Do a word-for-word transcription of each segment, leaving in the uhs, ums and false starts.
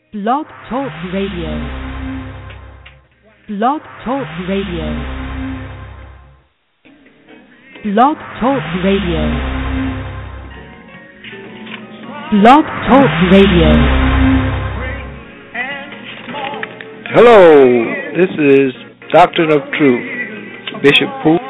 Blog Talk Radio. Blog Talk Radio. Blog Talk Radio. Blog Talk Radio. Hello, this is Doctrine of Truth, Bishop Poole.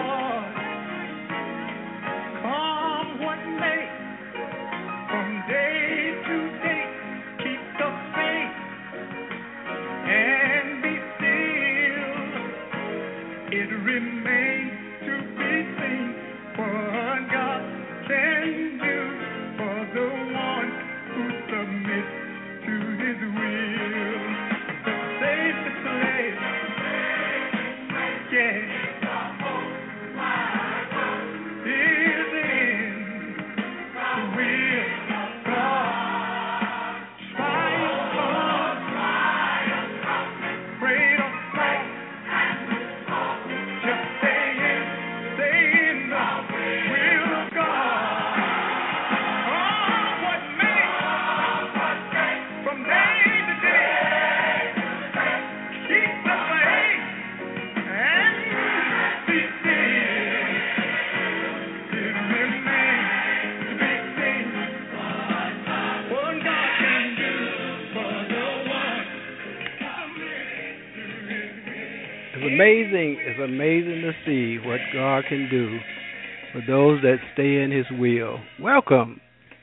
Amazing, it's amazing to see what God can do for those that stay in His will. Welcome,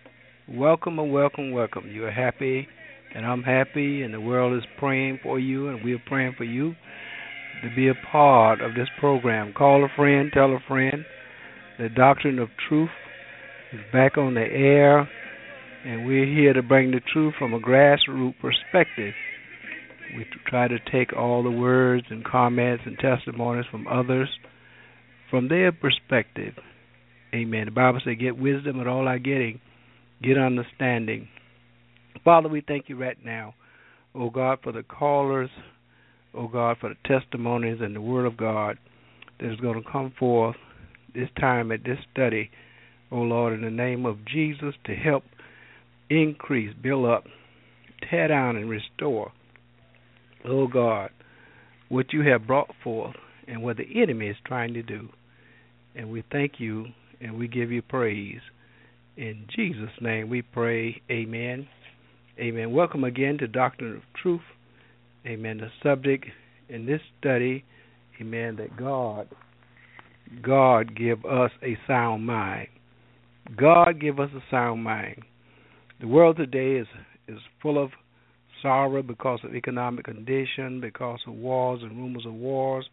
welcome and welcome, welcome. You are happy, and I'm happy, and the world is praying for you, and we are praying for you to be a part of this program. Call a friend, tell a friend. The Doctrine of Truth is back on the air, and we're here to bring the truth from a grassroots perspective. We try to take all the words and comments and testimonies from others from their perspective. Amen. The Bible says, get wisdom and all our getting, get understanding. Father, we thank you right now, oh God, for the callers, oh God, for the testimonies and the word of God that is going to come forth this time at this study, oh Lord, in the name of Jesus, to help increase, build up, tear down, and restore, oh God, what you have brought forth and what the enemy is trying to do. And we thank you and we give you praise. In Jesus' name we pray, amen. Amen. Welcome again to Doctrine of Truth. Amen. The subject in this study, amen, that God, God give us a sound mind. God give us a sound mind. The world today is, is full of sorrow because of economic condition, because of wars and rumors of wars,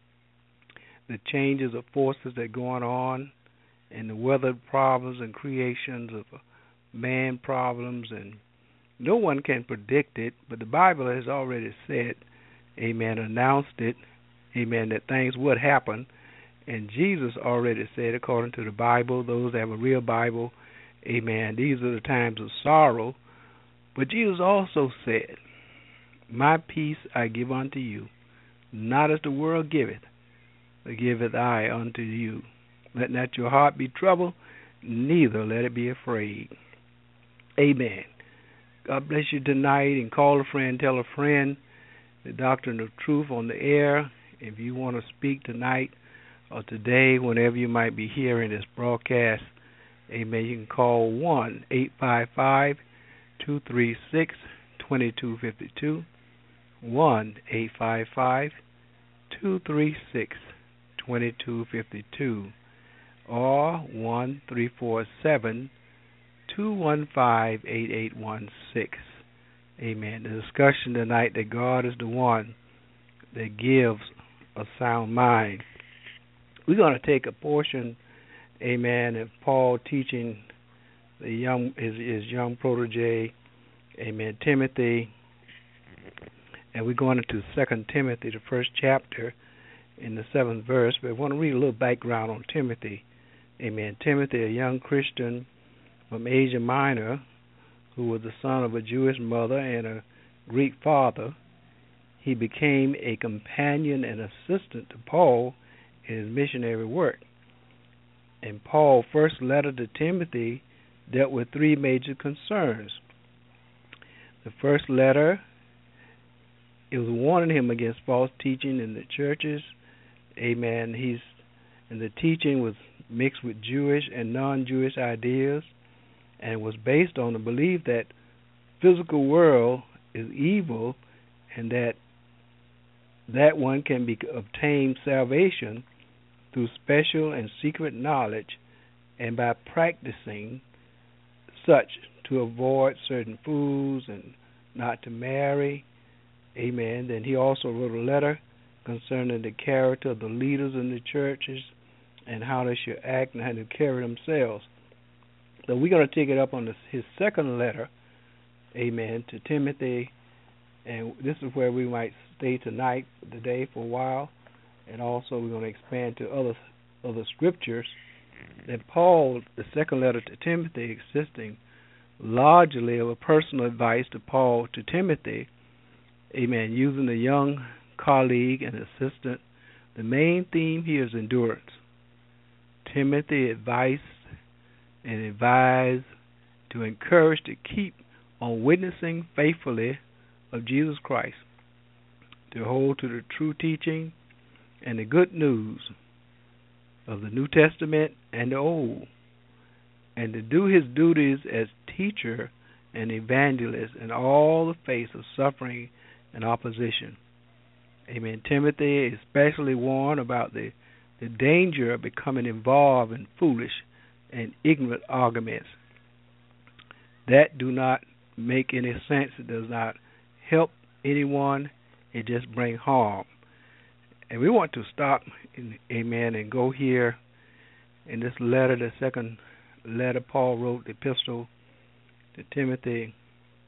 the changes of forces that are going on, and the weather problems and creations of man problems, and no one can predict it, but the Bible has already said, amen, announced it, amen, that things would happen, and Jesus already said, according to the Bible, those that have a real Bible, amen, these are the times of sorrow. But Jesus also said, my peace I give unto you, not as the world giveth, but giveth I unto you. Let not your heart be troubled, neither let it be afraid. Amen. God bless you tonight, and call a friend, tell a friend, the Doctrine of Truth on the air. If you want to speak tonight or today, whenever you might be hearing this broadcast, amen, you can call one eight five five two three six two two five two, one eight five five two three six two two five two, or one three four seven two one five eight eight one six. Amen. The discussion tonight that God is the one that gives a sound mind. We're going to take a portion, amen, of Paul teaching the young his, his young protege, amen, Timothy, and we're going into Second Timothy, the first chapter, in the seventh verse. But I want to read a little background on Timothy, amen. Timothy, a young Christian from Asia Minor, who was the son of a Jewish mother and a Greek father. He became a companion and assistant to Paul in his missionary work. And Paul's first letter to Timothy dealt with three major concerns. The first letter, it was warning him against false teaching in the churches. Amen. He's and the teaching was mixed with Jewish and non-Jewish ideas, and was based on the belief that physical world is evil, and that that one can be obtain salvation through special and secret knowledge, and by practicing such to avoid certain foods and not to marry. Amen. Then he also wrote a letter concerning the character of the leaders in the churches and how they should act and how to carry themselves. So we're going to take it up on this, his second letter, amen, to Timothy, and this is where we might stay tonight, today, for a while, and also we're going to expand to other other scriptures. That Paul, the second letter to Timothy, existing largely of a personal advice to Paul to Timothy, amen, using a young colleague and assistant. The main theme here is endurance. Timothy advised and advised to encourage to keep on witnessing faithfully of Jesus Christ, to hold to the true teaching and the good news of the New Testament and the Old, and to do his duties as teacher and evangelist in all the face of suffering and opposition. Amen. Timothy is especially warned about the, the danger of becoming involved in foolish and ignorant arguments that do not make any sense. It does not help anyone. It just brings harm. And we want to stop, in, amen, and go here in this letter, the second letter Paul wrote, the epistle to Timothy.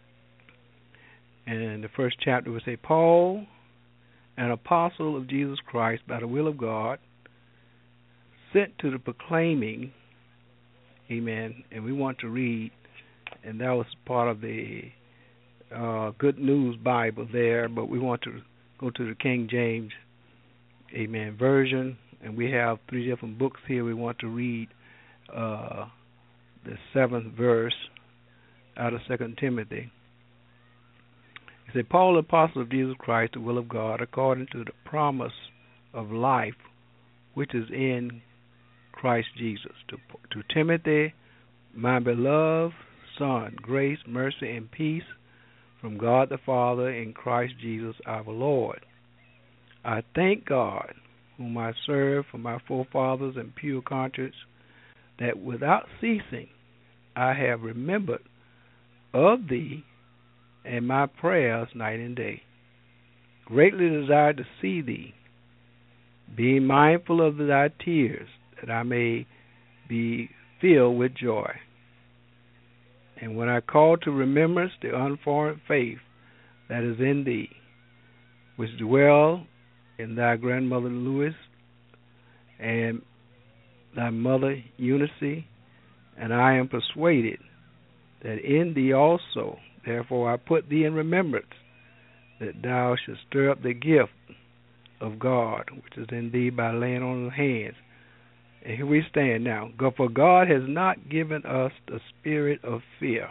And in the first chapter we say, Paul, an apostle of Jesus Christ by the will of God, sent to the proclaiming, amen, and we want to read, and that was part of the uh, Good News Bible there, but we want to go to the King James, amen, version, and we have three different books here. We want to read uh, the seventh verse out of Second Timothy. It said, Paul, the apostle of Jesus Christ, the will of God, according to the promise of life which is in Christ Jesus. To, to Timothy, my beloved son, grace, mercy, and peace from God the Father and Christ Jesus our Lord. I thank God, whom I serve for my forefathers in pure conscience, that without ceasing I have remembered of thee and my prayers night and day, greatly desire to see thee, being mindful of thy tears, that I may be filled with joy. And when I call to remembrance the unformed faith that is in thee, which dwell in thy grandmother Lois and thy mother Eunice, and I am persuaded that in thee also, therefore I put thee in remembrance, that thou shouldst stir up the gift of God which is in thee by laying on of hands. And here we stand now. For God has not given us the spirit of fear,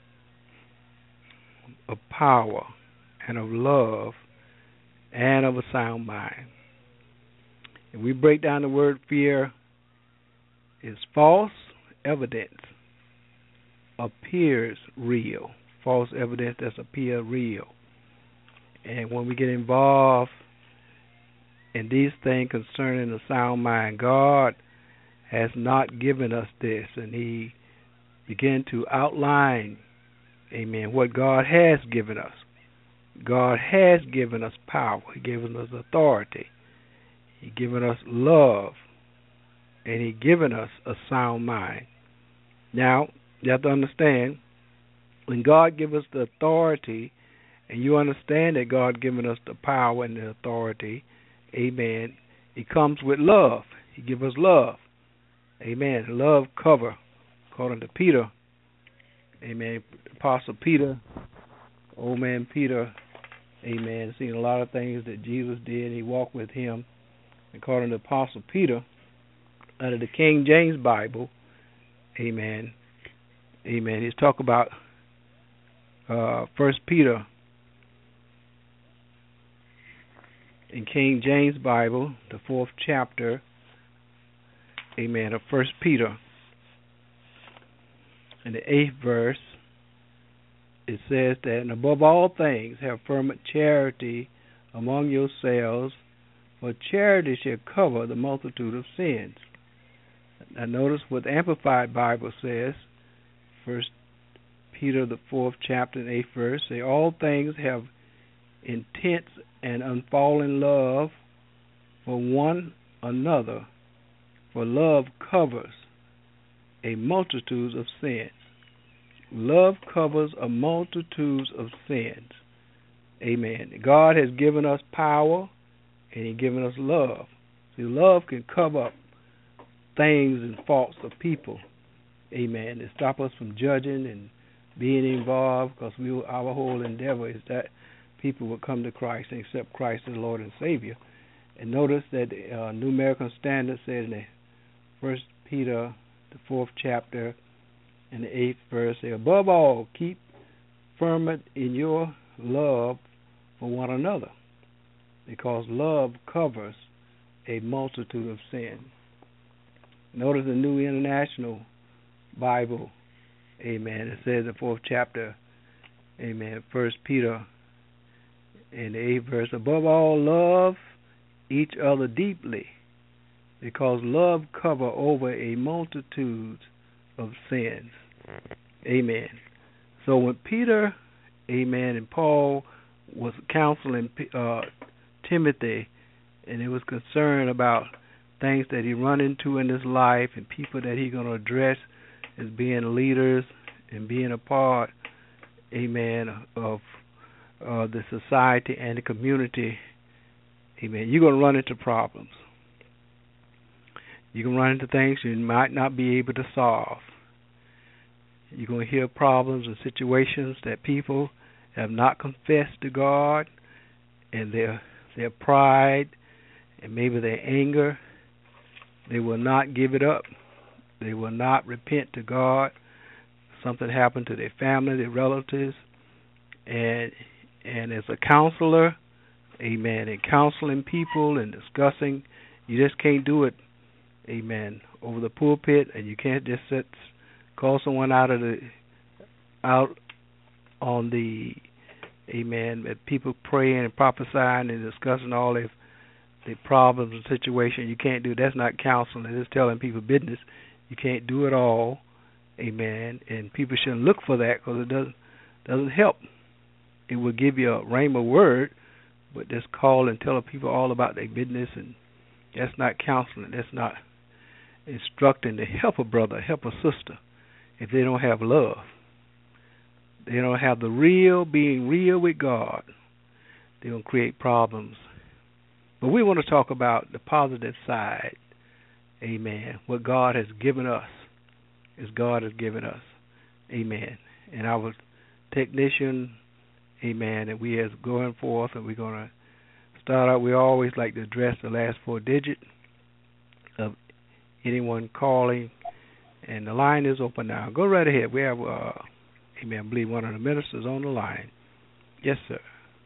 of power, and of love, and of a sound mind. If we break down the word fear, is false evidence appears real. False evidence that appears real. And when we get involved in these things concerning the sound mind, God has not given us this, and he began to outline, amen, what God has given us. God has given us power. He given us authority. He given us love, and he given us a sound mind. Now, you have to understand, when God gives us the authority, and you understand that God given us the power and the authority, amen, it comes with love. He gives us love. Amen. Love cover, according to Peter. Amen. Apostle Peter, old man Peter, amen, seen a lot of things that Jesus did. He walked with him. According to Apostle Peter, out of the King James Bible, amen, amen, he's talk about uh, First Peter in King James Bible, the fourth chapter, amen, of First Peter, in the eighth verse, it says that, and above all things, have fervent charity among yourselves, for charity shall cover the multitude of sins. Now notice what the Amplified Bible says, First Peter, the fourth chapter and eighth verse, say, all things have intense and unfalling love for one another, for love covers a multitude of sins. Love covers a multitude of sins. Amen. God has given us power, and He's given us love. See, love can cover up things and faults of people. Amen. To stop us from judging and being involved, because we, our whole endeavor is that people will come to Christ and accept Christ as Lord and Savior. And notice that the uh, New American Standard says in the First Peter, the fourth chapter, and the eighth verse, say, above all, keep firm in your love for one another, because love covers a multitude of sins. Notice the New International Bible, amen, it says in the fourth chapter, amen, First Peter, in the eighth verse, above all, love each other deeply, because love cover over a multitude of sins. Amen. So when Peter, amen, and Paul was counseling uh, Timothy, and it was concerned about things that he run into in his life and people that he's going to address as being leaders and being a part, amen, of uh, the society and the community, amen, you're going to run into problems. You're going to run into things you might not be able to solve. You're going to hear problems and situations that people have not confessed to God, and their their pride and maybe their anger, they will not give it up. They will not repent to God. Something happened to their family, their relatives, and and as a counselor, amen, and counseling people and discussing, you just can't do it, amen, over the pulpit, and you can't just sit, call someone out of the out on the, amen, people praying and prophesying and discussing all their the problems and situation. You can't do, that's not counseling. It's telling people business. You can't do it all, amen, and people shouldn't look for that, because it doesn't doesn't help. It will give you a rhema word, but just call and tell people all about their business, and that's not counseling. That's not instructing to help a brother, help a sister, if they don't have love. They don't have the real, being real with God. They're going to create problems. But we want to talk about the positive side, amen, what God has given us, as God has given us, amen. And our technician, amen, and we as going forth, and we're going to start out, we always like to address the last four digits of anyone calling, and the line is open now. Go right ahead. We have, uh, amen, I believe one of the ministers on the line. Yes, sir.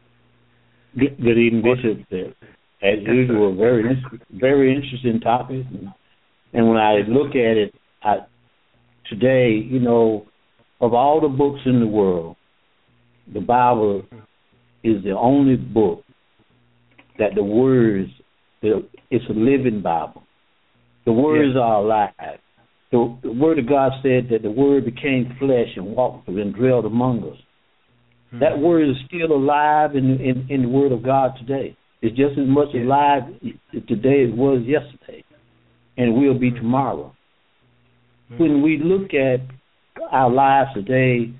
Good, good evening, Bishop. As yes, usual, sir. very very interesting topic. And when I look at it, I, today, you know, of all the books in the world, the Bible is the only book that the words, it's a living Bible. The words yes. are alive. The, the Word of God said that the Word became flesh and walked and dwelled among us. Mm-hmm. That Word is still alive in, in, in the Word of God today. It's just as much yes. alive today as it was yesterday, and will be tomorrow. Mm-hmm. When we look at our lives today,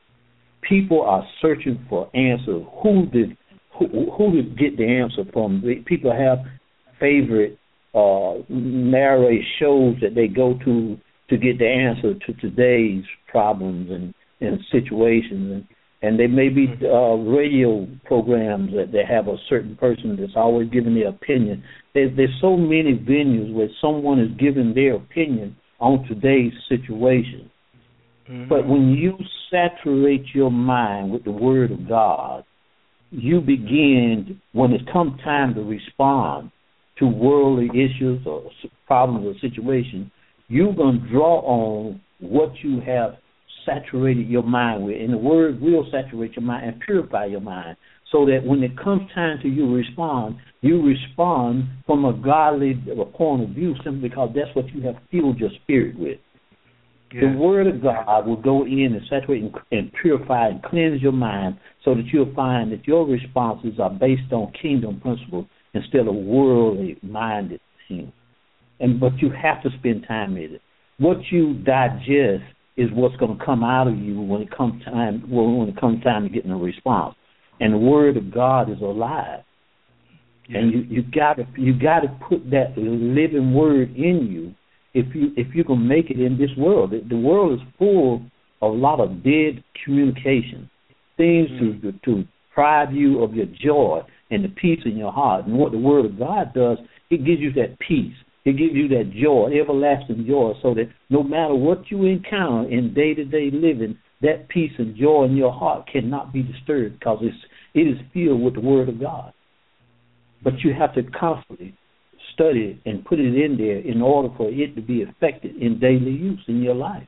people are searching for answers. Who did who, who did get the answer from? People have favorite uh, narrative shows that they go to to get the answer to today's problems and, and situations. And, and there may be uh, radio programs that they have a certain person that's always giving their opinion. There's, there's so many venues where someone is giving their opinion on today's situation. Mm-hmm. But when you saturate your mind with the Word of God, you begin, when it comes time to respond to worldly issues or problems or situations, you're going to draw on what you have saturated your mind with. And the Word will saturate your mind and purify your mind, so that when it comes time to you respond, you respond from a godly point of view, simply because that's what you have filled your spirit with. Yeah. The Word of God will go in and saturate and, and purify and cleanse your mind, so that you'll find that your responses are based on kingdom principles instead of worldly-minded things. And but you have to spend time with it. What you digest is what's going to come out of you when it comes time when it comes time to getting a response. And the Word of God is alive, yeah. and you you got to you got to put that living Word in you. If you if you can make it in this world, the world is full of a lot of dead communication, things mm-hmm. to to deprive you of your joy and the peace in your heart. And what the Word of God does, it gives you that peace, it gives you that joy, everlasting joy, so that no matter what you encounter in day to day living, that peace and joy in your heart cannot be disturbed, because it's it is filled with the Word of God. But you have to constantly study it and put it in there in order for it to be effective in daily use in your life.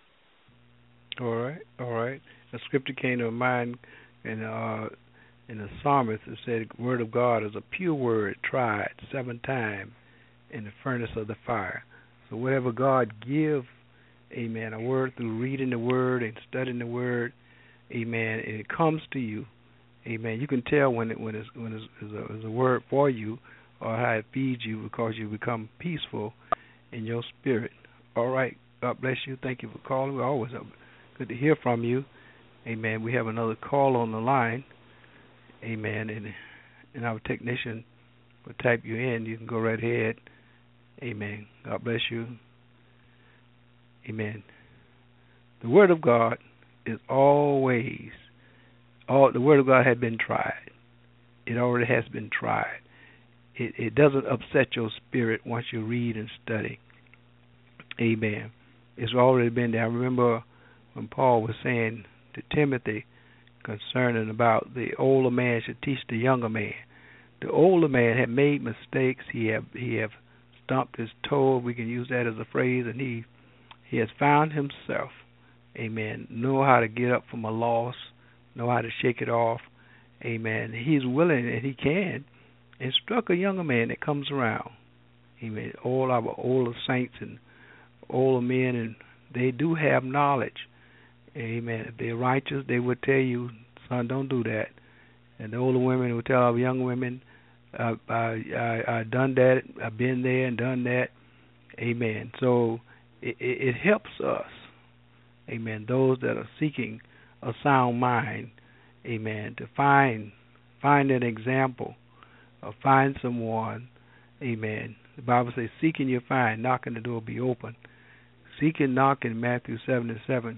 All right, all right. The scripture came to mind in uh, in the psalmist. It said, "The Word of God is a pure word tried seven times in the furnace of the fire." So whatever God gives, amen, a word through reading the Word and studying the Word, amen, and it comes to you, amen. You can tell when it when it's when it's, it's, a, it's a word for you, or how it feeds you, because you become peaceful in your spirit. All right. God bless you. Thank you for calling. We're always good to hear from you. Amen. We have another call on the line. Amen. And, and our technician will type you in. You can go right ahead. Amen. God bless you. Amen. The Word of God is always, all the Word of God has been tried. It already has been tried. It, it doesn't upset your spirit once you read and study. Amen. It's already been there. I remember when Paul was saying to Timothy concerning about the older man should teach the younger man. The older man had made mistakes. He have he have stumped his toe. We can use that as a phrase, and he he has found himself. Amen. Know how to get up from a loss. Know how to shake it off. Amen. He's willing, and he can instruct a younger man that comes around. Amen. All our older saints and older men, and they do have knowledge. Amen. If they're righteous, they would tell you, son, don't do that. And the older women would tell our young women, uh, I, I, I've done that, I've been there and done that. Amen. So it, it, it helps us, amen, those that are seeking a sound mind, amen, to find find an example, or find someone, amen. The Bible says, seek and you'll find, knock and the door will be open. Seek and knock in Matthew seven and seven.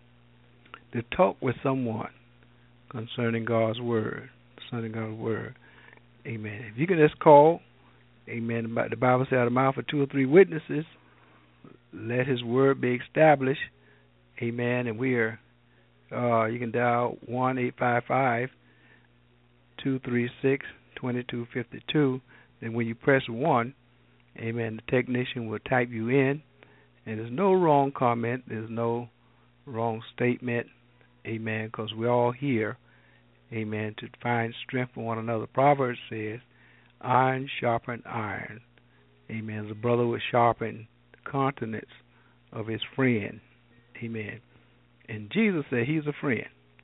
To talk with someone concerning God's Word, concerning God's Word. Amen. If you can just call, amen, the Bible says, out of the mouth of two or three witnesses, let His Word be established. Amen. And we are, uh, you can dial one eight five five, two three six, two two five two. Then when you press one, amen, the technician will type you in. And there's no wrong comment. There's no wrong statement. Amen. Because we're all here, amen, to find strength for one another. Proverbs says, iron sharpen iron. Amen. The brother will sharpen the countenance of his friend. Amen. And Jesus said he's a friend.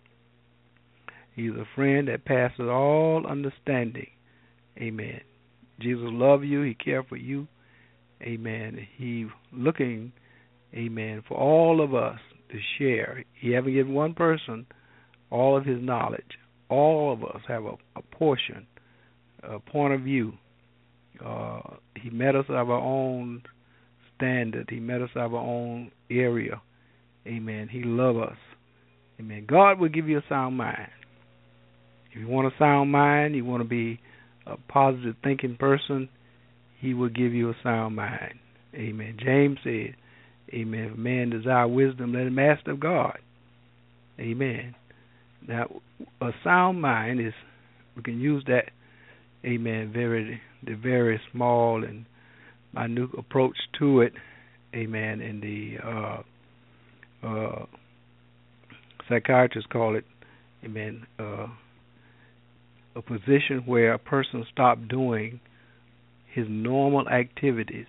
He's a friend that passes all understanding. Amen. Jesus loves you. He cares for you. Amen. He looking, amen, for all of us to share. He haven't given one person all of His knowledge. All of us have a, a portion, a point of view. Uh, he met us of our own standard. He met us of our own area. Amen. He loves us. Amen. God will give you a sound mind. If you want a sound mind, you want to be a positive thinking person, He will give you a sound mind. Amen. James said, Amen. If a man desire wisdom, let him ask of God. Amen. Now, a sound mind is, we can use that, amen, very, the very small and minute approach to it, amen, and the uh, uh, psychiatrists call it, amen, uh, a position where a person stops doing his normal activities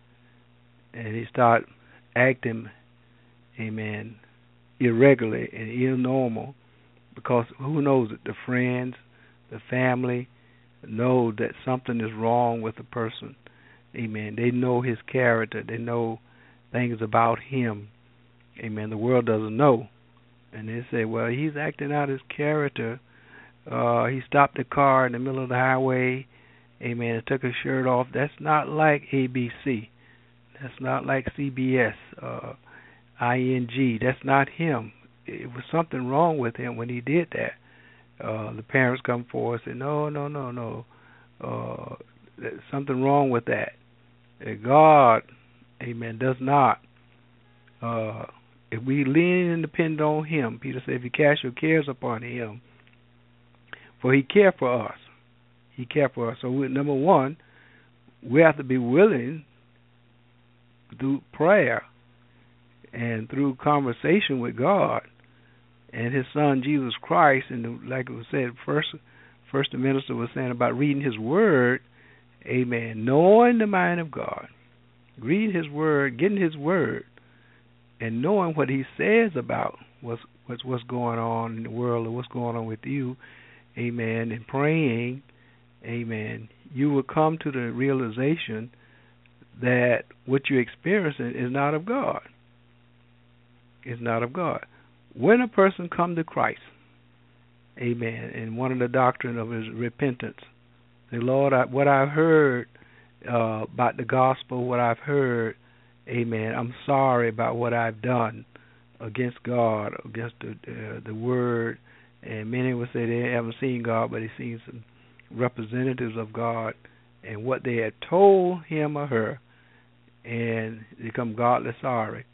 and he start acting, amen, irregularly and abnormal, because who knows it? The friends, the family know that something is wrong with the person. Amen. They know his character. They know things about him. Amen. The world doesn't know. And they say, well, he's acting out his character. Uh, he stopped the car in the middle of the highway. Amen. And took his shirt off. That's not like A B C. That's not like C B S, uh, I N G. That's not him. It was something wrong with him when he did that. Uh, the parents come forward and say, no, no, no, no. Uh, there's something wrong with that. God, amen, does not. Uh, if we lean and depend on him, Peter said, if you cast your cares upon him, for he cares for us. He cares for us. So, we, number one, we have to be willing through prayer and through conversation with God and his son Jesus Christ, and like it was said first, first the minister was saying about reading his word, amen, knowing the mind of God, reading his word, getting his word, and knowing what he says about what's, what's, what's going on in the world or what's going on with you, amen, and praying, amen, you will come to the realization that what you're experiencing is not of God. It's not of God. When a person comes to Christ, amen, and one of the doctrine of his repentance, the Lord, I, what I've heard uh, about the gospel, what I've heard, amen, I'm sorry about what I've done against God, against the uh, the word, and many would say they haven't seen God, but they've seen some representatives of God, and what they had told him or her, and they become godly sorry.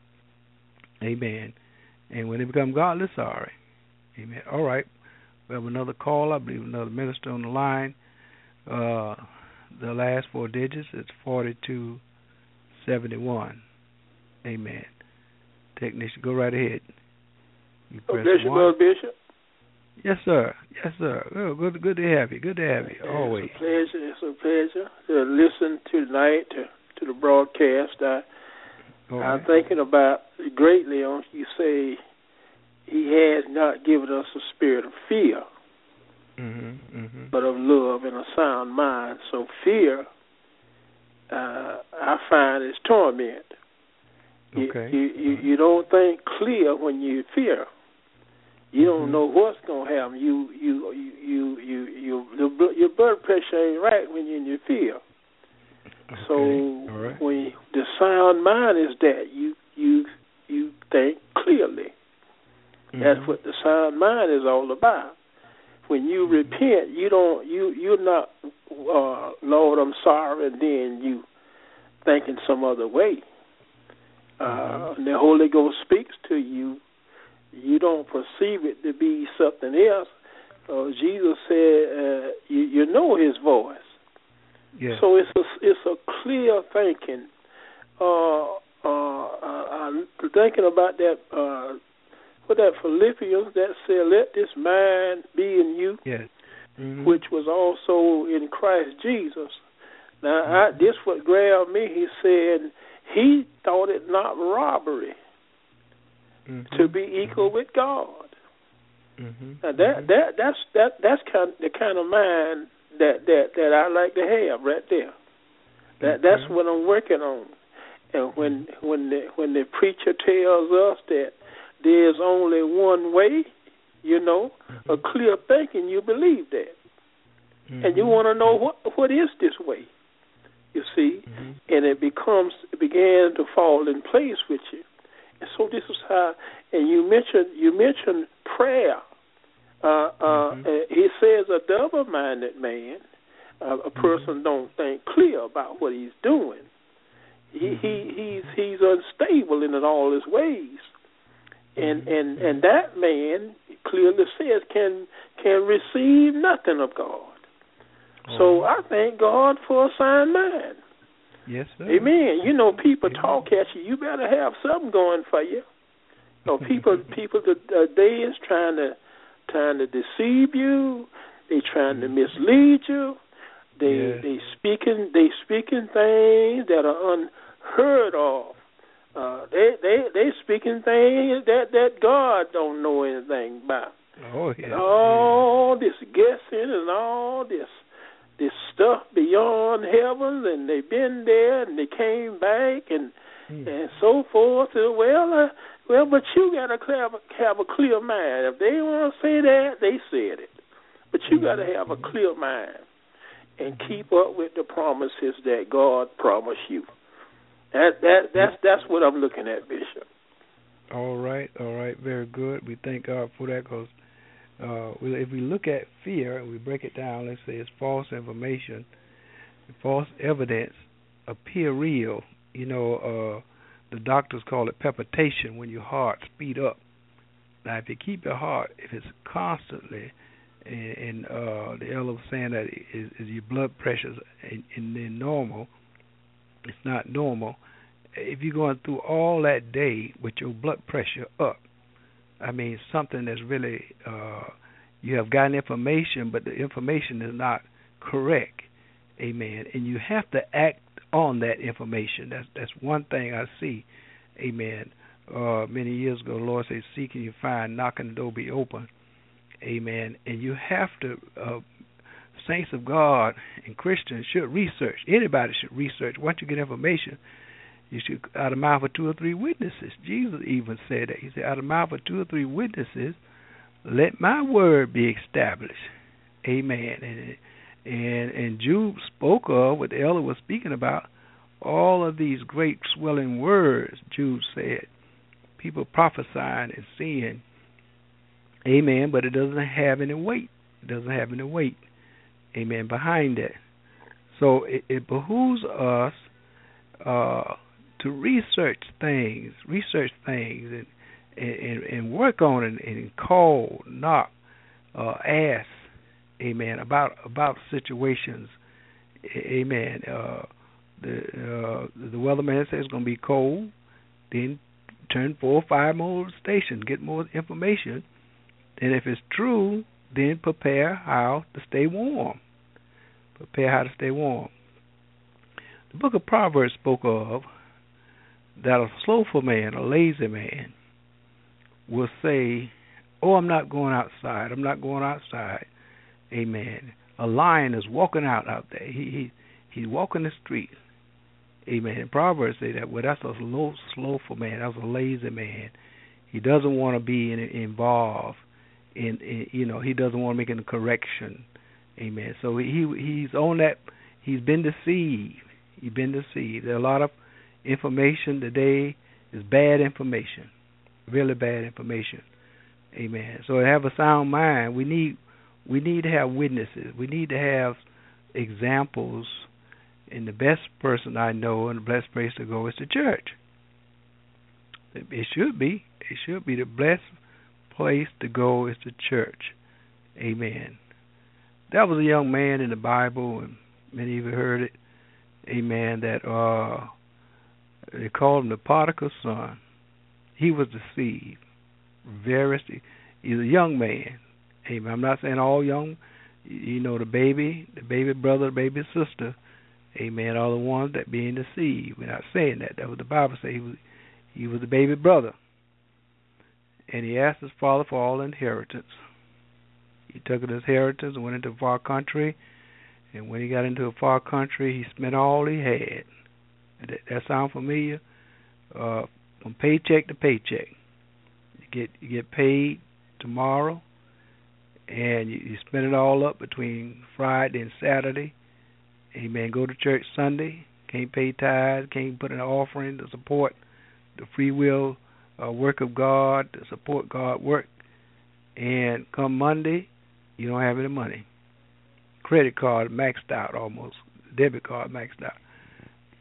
Amen. And when they become godly sorry, amen. All right. We have another call, I believe another minister on the line. Uh, the last four digits, it's forty-two seventy-one. Amen. Technician, go right ahead. You oh, press Bishop, one. Bishop. Yes, sir. Yes, sir. Oh, good, good to have you. Good to have you. Always. It's a pleasure. It's a pleasure to listen tonight to, to the broadcast. I, right. I'm thinking about greatly on you say he has not given us a spirit of fear, mm-hmm, mm-hmm. but of love and a sound mind. So fear, uh, I find, is torment. Okay. You, you, you, you don't think clear when you fear. You don't mm-hmm. know what's gonna happen. You you you you you you your blood pressure ain't right when you're in your fear. Okay. So all right. when you, the sound mind is that you you you think clearly. Mm-hmm. That's what the sound mind is all about. When you mm-hmm. repent, you don't you you're not uh, Lord, I'm sorry, and then you thinking some other way. Mm-hmm. Uh, and the Holy Ghost speaks to you. You don't perceive it to be something else. Uh, Jesus said, uh, you, you know his voice. Yes. So it's a, it's a clear thinking. Uh, uh, uh, I'm thinking about that, uh, what that Philippians that said, let this mind be in you, yes. mm-hmm. which was also in Christ Jesus. Now, mm-hmm. I, this what grabbed me. He said he thought it not robbery Mm-hmm. to be equal mm-hmm. with God. Mm-hmm. Now that mm-hmm. that that's that that's kind of the kind of mind that, that, that I like to have right there. That mm-hmm. that's what I'm working on. And when when the when the preacher tells us that there's only one way, you know, mm-hmm. a clear thinking, you believe that, mm-hmm. and you want to know what what is this way. You see, mm-hmm. and it becomes it began to fall in place with you. And so this is how, and you mentioned you mentioned prayer. Uh, uh, mm-hmm. uh, he says a double-minded man, uh, a person mm-hmm. don't think clear about what he's doing. He he he's he's unstable in all his ways, and and and that man clearly says can can receive nothing of God. So I thank God for a sound mind. Yes, sir. Amen. You know, people talk at you. You better have something going for you. You know, people people today is trying to trying to deceive you. They trying to mislead you. They yes. they speaking they speaking things that are unheard of. Uh, they they they speaking things that, that God don't know anything about. Oh yeah. And all this guessing and all this. This stuff beyond heaven, and they've been there, and they came back, and mm. and so forth. And well, uh, well, but you got to have, have a clear mind. If they want to say that, they said it. But you mm. got to have a clear mind and keep up with the promises that God promised you. That that that's that's what I'm looking at, Bishop. All right, all right, very good. We thank God for that, because Uh, if we look at fear and we break it down, let's say it's false information, false evidence appear real. You know, uh, the doctors call it palpitation when your heart speed up. Now, if you keep your heart, if it's constantly, and, and uh, the elder was saying that is, is your blood pressure in, in, in normal, it's not normal. If you're going through all that day with your blood pressure up, I mean, something that's really, uh, you have gotten information, but the information is not correct, amen. And you have to act on that information. That's that's one thing I see, amen. Uh, many years ago, the Lord said, seek and you find, knock and the door be open, amen. And you have to, uh, saints of God and Christians should research. Anybody should research. Once you get information, you should, out of the mouth of two or three witnesses. Jesus even said that. He said, out of the mouth of two or three witnesses, let my word be established. Amen. And and, and Jude spoke of, what the elder was speaking about, all of these great swelling words, Jude said. People prophesying and seeing. Amen. But it doesn't have any weight. It doesn't have any weight. Amen. Behind that. So it, it behooves us uh, to research things, research things, and and, and work on it, and call, knock, uh, ask, amen, about about situations, amen. Uh, the uh, the weatherman says it's going to be cold, then turn four or five more stations, get more information, and if it's true, then prepare how to stay warm. Prepare how to stay warm. The book of Proverbs spoke of that a slothful man, a lazy man, will say, oh, I'm not going outside. I'm not going outside. Amen. A lion is walking out out there. He, he He's walking the street. Amen. And Proverbs say that, well, that's a slow, slothful man. That's a lazy man. He doesn't want to be in, involved in, in, you know, he doesn't want to make any correction. Amen. So he he's on that. He's been deceived. He's been deceived. There are a lot of information today is bad information, really bad information. Amen. So to have a sound mind, we need we need to have witnesses. We need to have examples. And the best person I know and the best place to go is the church. It should be. It should be the best place to go is the church. Amen. That was a young man in the Bible, and many of you heard it. Amen. That uh, they called him the prodigal son. He was deceived. Very. He's a young man. Amen. I'm not saying all young. You know, the baby, the baby brother, the baby sister. Amen. All the ones that being deceived. We're not saying that. That was the Bible say he was. He was the baby brother, and he asked his father for all inheritance. He took his inheritance and went into a far country. And when he got into a far country, he spent all he had. That, that sound familiar? Uh, from paycheck to paycheck. You get you get paid tomorrow, and you, you spend it all up between Friday and Saturday. Amen. Go to church Sunday. Can't pay tithes. Can't put an offering to support the free will uh, work of God, to support God's work. And come Monday, you don't have any money. Credit card maxed out almost. Debit card maxed out.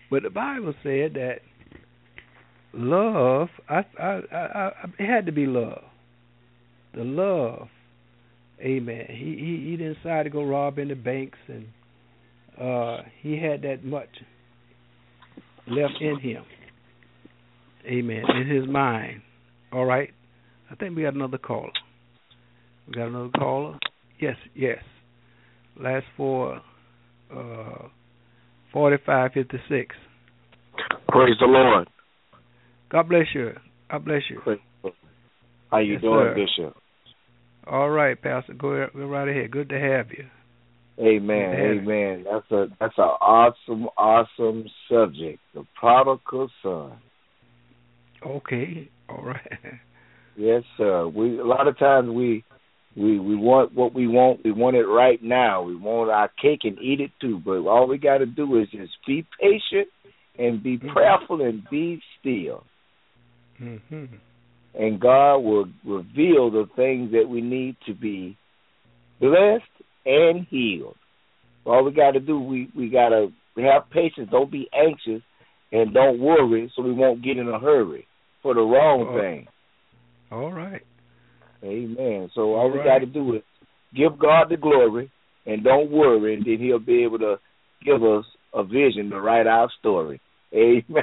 But the Bible said that love, I, I, I, I, it had to be love. The love, amen. He, he, he didn't decide to go rob in the banks, and uh, he had that much left in him, amen, in his mind. All right. I think we got another caller. We got another caller? Yes, yes. Last four, uh, forty-five fifty-six. Praise the Lord. God bless you. God bless you. Praise the Lord. How you yes, doing, sir. Bishop? All right, Pastor. Go, go right ahead. Good to have you. Amen. Amen. That's a that's an awesome, awesome subject. The prodigal son. Okay. All right. Yes, sir. We a lot of times we we we want what we want. We want it right now. We want our cake and eat it too. But all we got to do is just be patient and be mm-hmm. prayerful and be still. Mm-hmm. And God will reveal the things that we need to be blessed and healed. All we got to do, we, we got to have patience. Don't be anxious and don't worry so we won't get in a hurry for the wrong oh. thing. All right. Amen. So all, all we right. got to do is give God the glory and don't worry, and then he'll be able to give us a vision to write our story. Amen.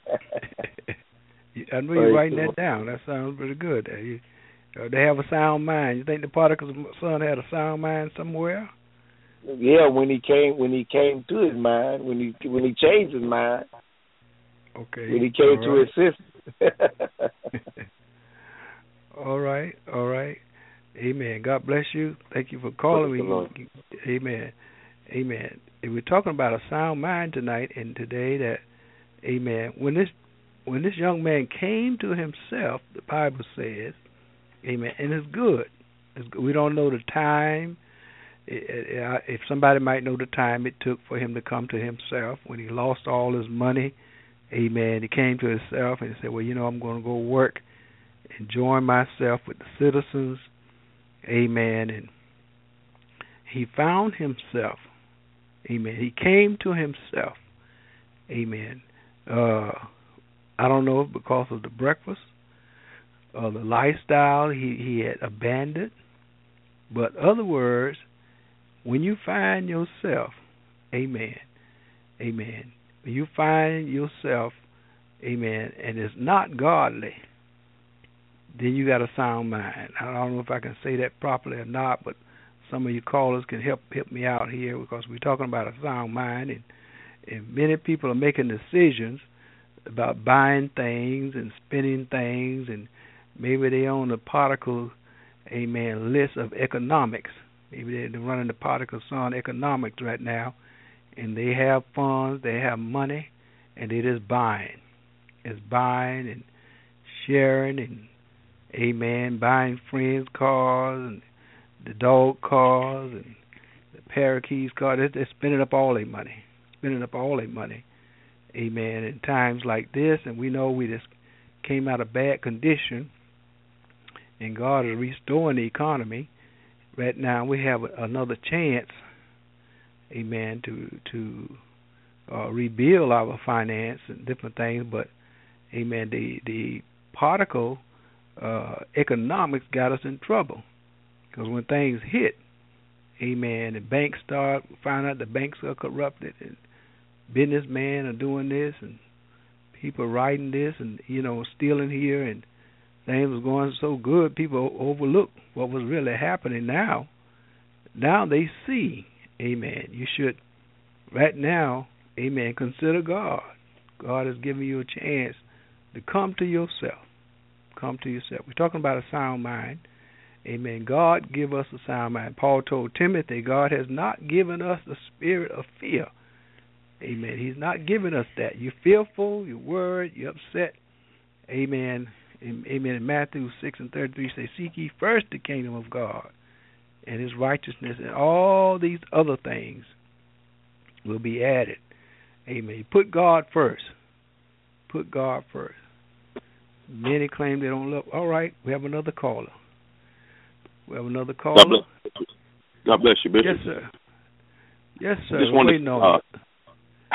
I know you're writing that down. That sounds pretty good. Uh, you, uh, they have a sound mind. You think the prodigal son had a sound mind somewhere? Yeah, when he came, when he came to his mind, when he when he changed his mind. Okay. When he came all to right. his sister. all right, all right. Amen. God bless you. Thank you for calling me. Amen. Amen. And we're talking about a sound mind tonight and today. That, amen. When this when this young man came to himself, the Bible says, amen. And it's good. It's good. We don't know the time. If somebody might know the time it took for him to come to himself when he lost all his money, amen. He came to himself and he said, well, you know, I'm going to go work and join myself with the citizens, amen. And he found himself, amen. He came to himself, amen. Uh, I don't know if because of the breakfast or the lifestyle he, he had abandoned, but other words, when you find yourself, amen, amen, when you find yourself, amen, and it's not godly, then you got a sound mind. I don't know if I can say that properly or not, but some of you callers can help help me out here because we're talking about a sound mind, and, and many people are making decisions about buying things and spending things, and maybe they own a particle, amen, list of economics. Maybe they're running the particle son economics right now, and they have funds, they have money, and they're just buying. It's buying and sharing and, amen, buying friends' cars and the dog cars and the parakeets cars. They're, they're spending up all their money, spending up all their money, amen, in times like this. And we know we just came out of bad condition, and God is restoring the economy. Right now we have another chance, amen, to to uh, rebuild our finance and different things. But, amen, the the particle uh, economics got us in trouble because when things hit, amen, the banks start find out the banks are corrupted and businessmen are doing this and people writing this and you know stealing here and things was going so good, people overlooked what was really happening now. Now they see, amen, you should, right now, amen, consider God. God has given you a chance to come to yourself. Come to yourself. We're talking about a sound mind. Amen. God give us a sound mind. Paul told Timothy, God has not given us the spirit of fear. Amen. He's not giving us that. You're fearful, you're worried, you're upset. Amen. Amen. In Matthew six and thirty-three say, seek ye first the kingdom of God and his righteousness, and all these other things will be added. Amen. Put God first. Put God first. Many claim they don't love. All right, we have another caller. We have another caller. God bless, God bless you, Bishop. Yes, sir. Yes, sir. Just wanted, waiting on uh,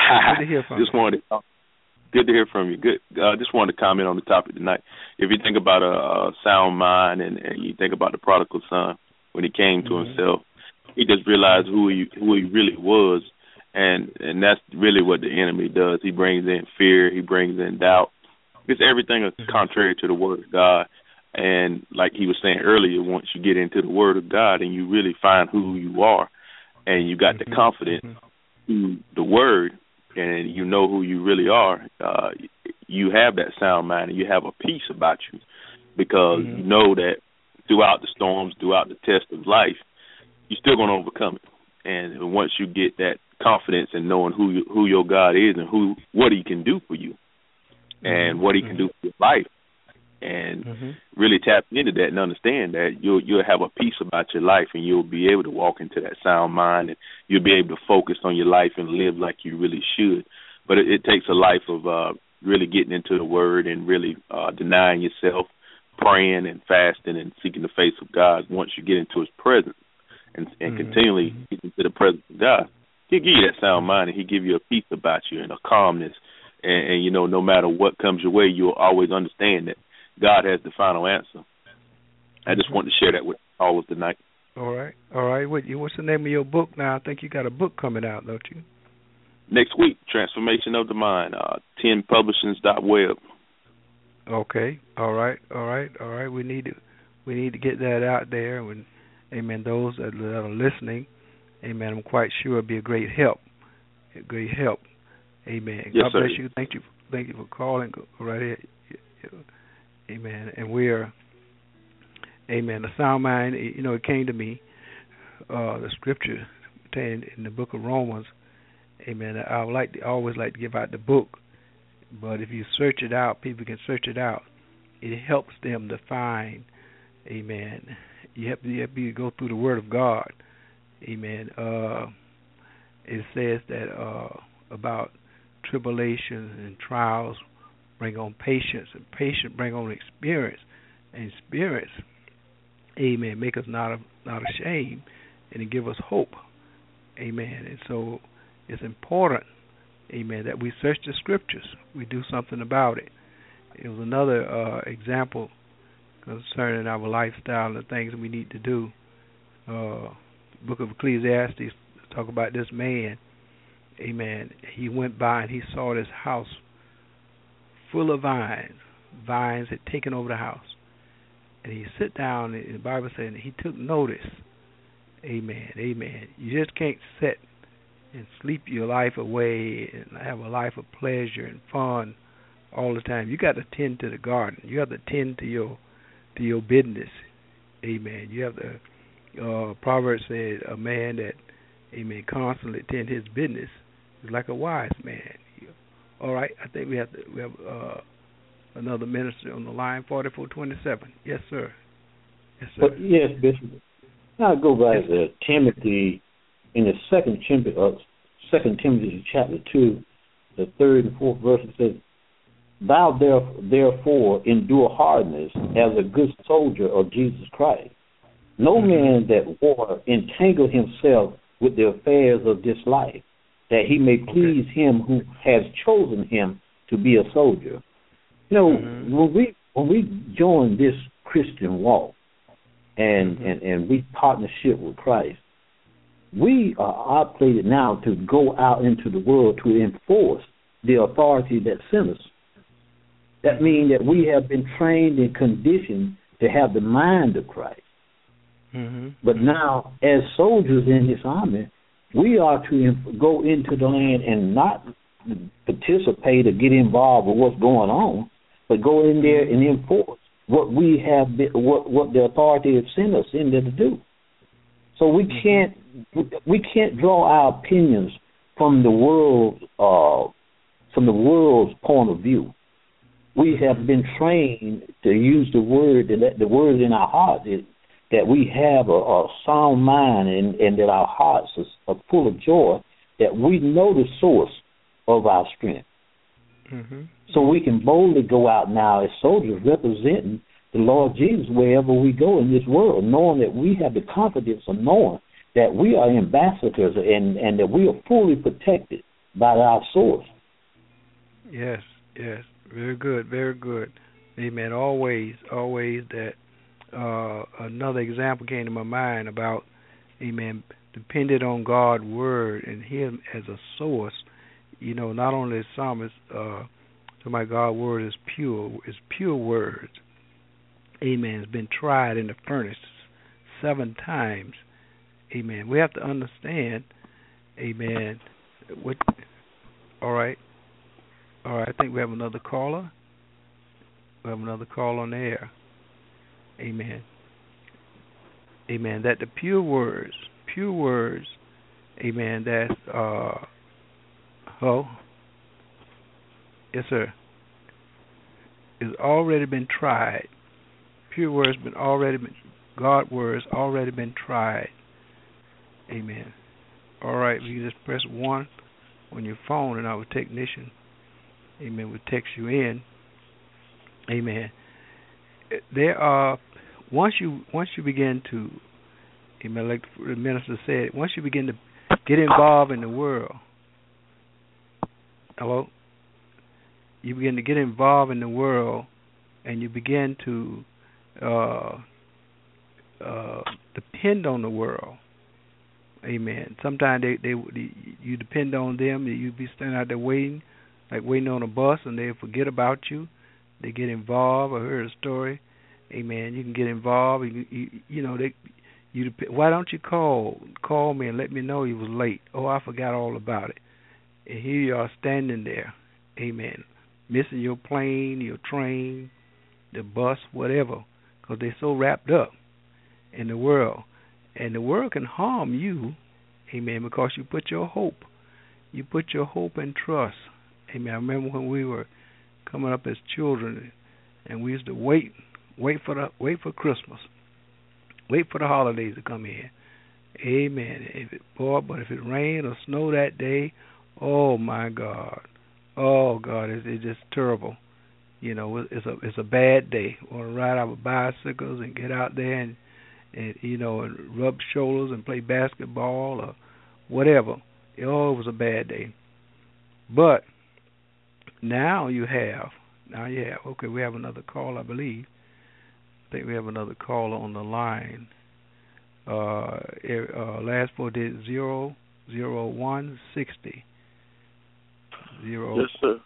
Good to hear from just you. Wanted to, good to hear from you. Good. Uh, just wanted to comment on the topic tonight. If you think about a, a sound mind, and, and you think about the prodigal son when he came to mm-hmm. himself, he just realized who he who he really was, and and that's really what the enemy does. He brings in fear. He brings in doubt. It's everything is contrary to the word of God. And like he was saying earlier, once you get into the word of God and you really find who you are, and you got mm-hmm. the confidence mm-hmm. in the word, and you know who you really are, uh, you have that sound mind and you have a peace about you, because mm-hmm. you know that throughout the storms, throughout the test of life, you're still going to overcome it. And once you get that confidence in knowing who you, who your God is and who what he can do for you mm-hmm. and what he can do for your life, and mm-hmm. really tap into that and understand that you'll you'll have a peace about your life, and you'll be able to walk into that sound mind, and you'll be able to focus on your life and live like you really should. But it, it takes a life of uh, really getting into the word and really uh, denying yourself, praying and fasting and seeking the face of God. Once you get into his presence and, and mm-hmm. continually get into the presence of God, he'll give you that sound mind, and he'll give you a peace about you and a calmness. And, and, you know, no matter what comes your way, you'll always understand that God has the final answer. I just wanted to share that with all of tonight. All right. All right. What, what's the name of your book now? I think you got a book coming out, don't you? Next week, Transformation of the Mind, uh, ten publishings dot web. Okay. All right. All right. All right. We need to we need to get that out there. When, amen, those that are listening, amen, I'm quite sure it'll be a great help. A great help. Amen. Yes, God sir. bless you. Thank you. Thank you for calling. Go right ahead. Amen. And we're, amen, the sound mind, you know, it came to me, uh, the scripture contained in the book of Romans, amen. I would like to, always like to give out the book, but if you search it out, people can search it out. It helps them to find, amen. You have to, you have to go through the word of God, amen. Uh, it says that uh, about tribulations and trials bring on patience, and patience bring on experience, and experience, amen, make us not not ashamed, and it give us hope, amen. And so it's important, amen, that we search the scriptures, we do something about it. It was another uh, example concerning our lifestyle and the things we need to do. Uh, Book of Ecclesiastes talk about this man, amen. He went by and he saw this house full of vines. Vines had taken over the house. And he sit down, and the Bible says he took notice. Amen, amen. You just can't sit and sleep your life away and have a life of pleasure and fun all the time. You got to tend to the garden. You have to tend to your to your business. Amen. You have to, uh, Proverbs said, a man that, amen, constantly tend his business is like a wise man. All right, I think we have to, we have uh, another minister on the line, forty-four twenty-seven. Yes, sir. Yes, sir. But yes, Bishop. Now I go back to Timothy in the second Timothy, uh, second Timothy chapter two, the third and fourth verse. It says, "Thou therefore endure hardness as a good soldier of Jesus Christ. No man that war entangle himself with the affairs of this life, that he may please okay. him who has chosen him to be a soldier." You know, mm-hmm. when we when we join this Christian walk and, mm-hmm. and, and we partnership with Christ, we are obligated now to go out into the world to enforce the authority that sent us. That means that we have been trained and conditioned to have the mind of Christ. Mm-hmm. But now, as soldiers in this army, we are to go into the land and not participate or get involved with what's going on, but go in there and enforce what we have, been, what what the authority has sent us in there to do. So we can't we can't draw our opinions from the world uh, from the world's point of view. We have been trained to use the word, to let the word in our hearts is that we have a, a sound mind and, and that our hearts are, are full of joy, that we know the source of our strength. Mm-hmm. So we can boldly go out now as soldiers representing the Lord Jesus wherever we go in this world, knowing that we have the confidence of knowing that we are ambassadors and, and that we are fully protected by our source. Yes, yes, very good, very good. Amen. Always, always that. Uh, another example came to my mind about, amen, depended on God's word and Him as a source. You know, not only the psalmist, uh, so my God's word is pure, is pure words. Amen. It's been tried in the furnace seven times. Amen. We have to understand, amen, what, all right, all right, I think we have another caller. We have another call on the air. Amen. Amen. That the pure words, pure words, amen, that's, uh, oh, yes, sir, has already been tried. Pure words been already been, God words already been tried. Amen. All right, you just press one on your phone and our technician, amen, will text you in. Amen. There are, once you once you begin to, amen, like the minister said, once you begin to get involved in the world, hello, you begin to get involved in the world, and you begin to uh, uh, depend on the world. Amen. Sometimes they, they, they you depend on them. You be standing out there waiting, like waiting on a bus, and they forget about you. They get involved. I heard a story. Amen. You can get involved. You, you, you know, they. You. Why don't you call call me and let me know you was late? Oh, I forgot all about it. And here you are standing there. Amen. Missing your plane, your train, the bus, whatever, because they're so wrapped up in the world. And the world can harm you, amen, because you put your hope. You put your hope and trust. Amen. I remember when we were coming up as children, and we used to wait, wait for the, wait for Christmas, wait for the holidays to come in. Amen. If it, boy, but if it rained or snowed that day, oh my God, oh God, it's, it's just terrible. You know, it's a it's a bad day. We want to ride our bicycles and get out there and, and you know, and rub shoulders and play basketball or whatever. Oh, it was a bad day. But now you have, now you have, okay, we have another call, I believe. I think we have another caller on the line. Uh, uh, last four digits, zero zero one sixty. Zero. Yes, sir.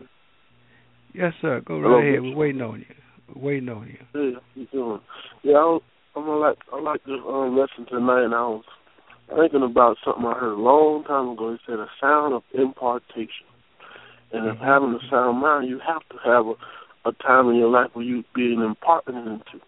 Yes, sir. Go right Hello, ahead. We're waiting on you. We're waiting on you. Yeah, you doing? Yeah, I was, I'm gonna like I like this um, lesson tonight. And I was thinking about something I heard a long time ago. It said a sound of impartation, and if having a sound mind, you have to have a, a time in your life where you being imparted into.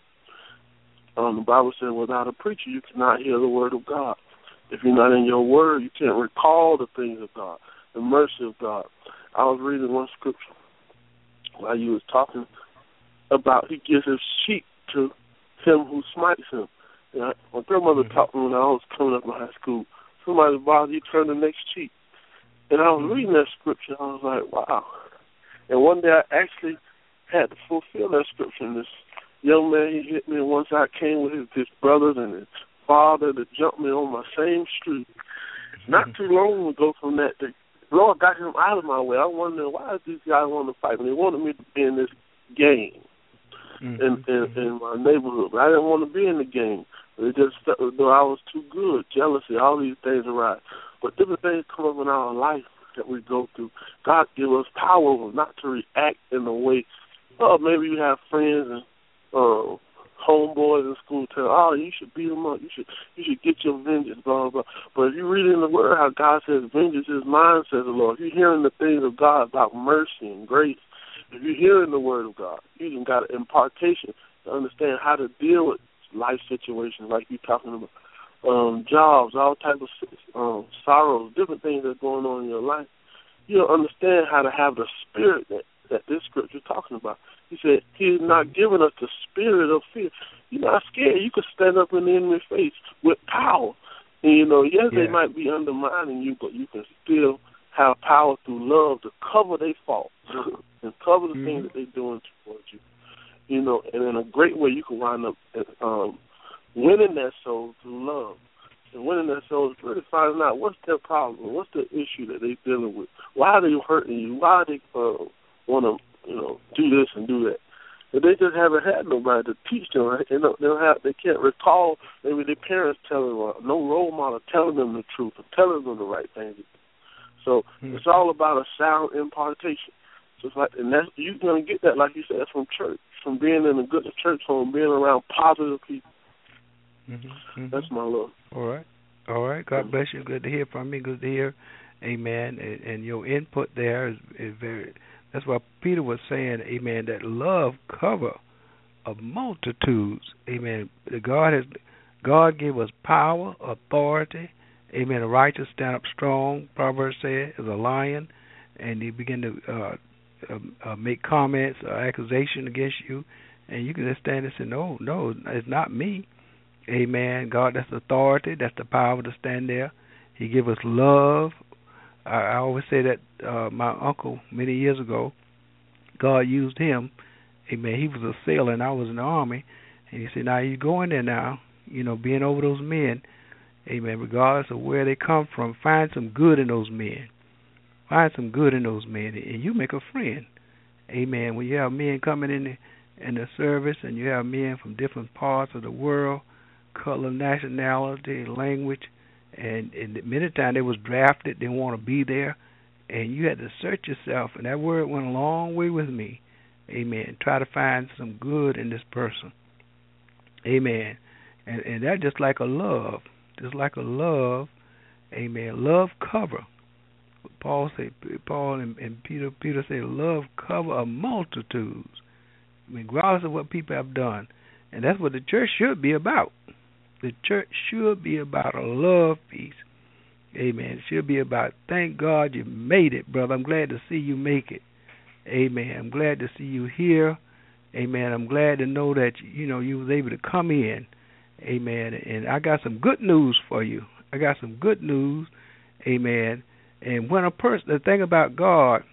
Um, the Bible said, without a preacher, you cannot hear the word of God. If you're not in your word, you can't recall the things of God, the mercy of God. I was reading one scripture while you was talking about he gives his sheep to him who smites him. And I, my grandmother mm-hmm. taught me when I was coming up in high school, somebody bothers you, turn the next cheek. And I was mm-hmm. reading that scripture, I was like, wow. And one day I actually had to fulfill that scripture. And this young man, he hit me, and once I came with his, his brothers and his father to jump me on my same street. Not too long ago from that day, Lord got him out of my way. I wonder why these guys want to fight me. They wanted me to be in this game mm-hmm. in, in, in my neighborhood. But I didn't want to be in the game. It just felt as though I was too good, jealousy, all these things arise. But different things come up in our life that we go through. God give us power not to react in a way. Oh, maybe you have friends and uh, homeboys in school tell, oh, you should beat them up. You should you should get your vengeance, blah, blah, blah. But if you read in the Word how God says vengeance is mine, says the Lord, if you're hearing the things of God about mercy and grace, if you're hearing the Word of God, you even got an impartation to understand how to deal with life situations like you're talking about, um, jobs, all types of um, sorrows, different things that are going on in your life. You'll understand how to have the spirit that, that this scripture is talking about. He said, He's not giving us the spirit of fear. You're not scared. You can stand up in the enemy's face with power. And, you know, yes, yeah. they might be undermining you, but you can still have power through love to cover their faults and cover the mm-hmm. things that they're doing towards you. You know, and in a great way you can wind up um, winning that soul through love. And winning their souls is really finding out what's their problem, what's the issue that they're dealing with. Why are they hurting you? Why do they uh, want to, you know, do this and do that? But they just haven't had nobody to teach them. Right? They don't, they don't have. They can't recall maybe their parents telling them, or no role model telling them the truth or telling them the right thing. So mm-hmm. it's all about a sound impartation. So it's like, and that's, you're gonna get that, like you said, from church, from being in a good church home, being around positive people. Mm-hmm. Mm-hmm. That's my love. All right, all right. God bless you. Good to hear from you. Good to hear, amen. And, and your input there is, is very. That's what Peter was saying, amen. That love cover of multitudes, amen. God has, God gave us power, authority, amen. The righteous stand up strong. Proverbs said, as a lion, and he begin to uh, uh, uh, make comments or accusation against you, and you can just stand and say, no, no, it's not me. Amen. God, that's authority. That's the power to stand there. He give us love. I, I always say that uh, my uncle, many years ago, God used him. Amen. He was a sailor and I was in the army. And he said, now you go in there now, you know, being over those men, amen, regardless of where they come from, find some good in those men. Find some good in those men, and you make a friend. Amen. When you have men coming in the, in the service and you have men from different parts of the world, color, nationality, language, and, and many times they was drafted, they want to be there, and you had to search yourself, and that word went a long way with me. Amen. Try to find some good in this person. Amen. And and that just like a love, just like a love, amen. Love cover. Paul said, Paul and, and Peter, Peter said, love cover a multitudes. I mean, regardless of what people have done, and that's what the church should be about. The church should be about a love piece. Amen. It should be about, thank God you made it, brother. I'm glad to see you make it. Amen. I'm glad to see you here. Amen. I'm glad to know that, you know, you was able to come in. Amen. And I got some good news for you. I got some good news. Amen. And when a person, the thing about God,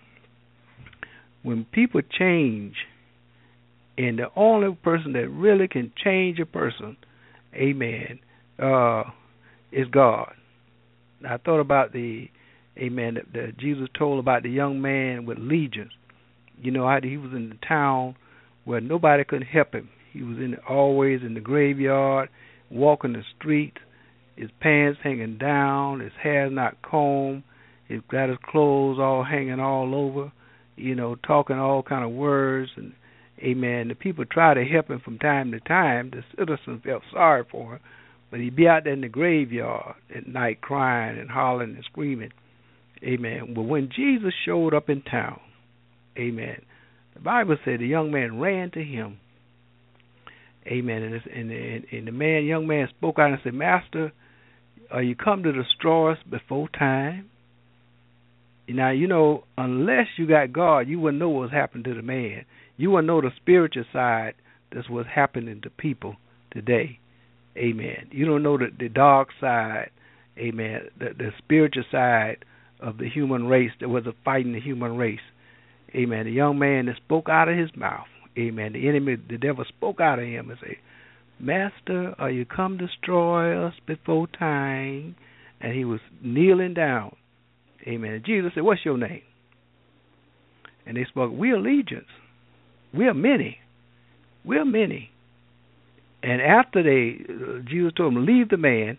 when people change, and the only person that really can change a person, amen, uh, is God. I thought about the, amen, that, that Jesus told about the young man with legions. You know, how he was in the town where nobody could help him. He was in always in the graveyard, walking the street, his pants hanging down, his hair not combed, he's got his clothes all hanging all over, you know, talking all kind of words, and amen. The people try to help him from time to time. The citizens felt sorry for him, but he'd be out there in the graveyard at night crying and hollering and screaming. Amen. But when Jesus showed up in town, amen, the Bible said the young man ran to him. Amen. And, and, and, and the man, young man spoke out and said, Master, are you come to destroy us before time? Now, you know, unless you got God, you wouldn't know what was happening to the man. You wouldn't know the spiritual side that's what's happening to people today. Amen. You don't know the, the dark side, amen, the, the spiritual side of the human race that was fighting the human race. Amen. The young man that spoke out of his mouth, amen, the enemy, the devil spoke out of him and said, Master, are you come to destroy us before time? And he was kneeling down. Amen. And Jesus said, what's your name? And they spoke, we are legions. We are many. We are many. And after they, uh, Jesus told them, leave the man.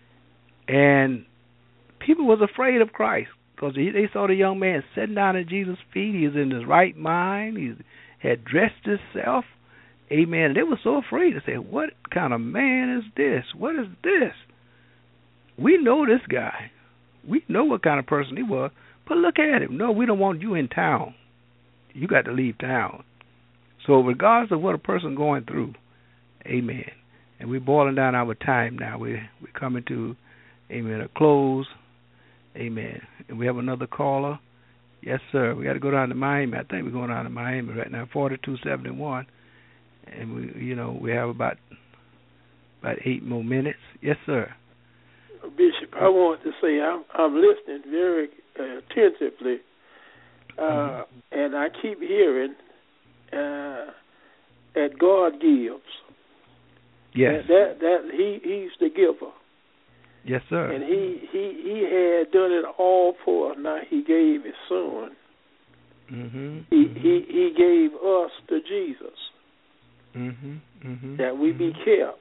And people was afraid of Christ because they, they saw the young man sitting down at Jesus' feet. He was in his right mind. He had dressed himself. Amen. And they were so afraid to say, what kind of man is this? What is this? We know this guy. We know what kind of person he was, but look at him. No, we don't want you in town. You got to leave town. So regardless of what a person going through, amen. And we're boiling down our time now. We're, we're coming to, amen, a close. Amen. And we have another caller. Yes, sir. We got to go down to Miami. I think we're going down to Miami right now, forty-two seventy-one. And, we, you know, we have about about eight more minutes. Yes, sir. Bishop, I want to say I'm, I'm listening very uh, attentively, uh, mm-hmm. and I keep hearing uh, that God gives. Yes. That, that that he he's the giver. Yes, sir. And he, he, he had done it all for us. Now he gave his son. Mm-hmm. He, mm-hmm. he he gave us to Jesus. Mm-hmm. Mm-hmm. That we be mm-hmm. kept.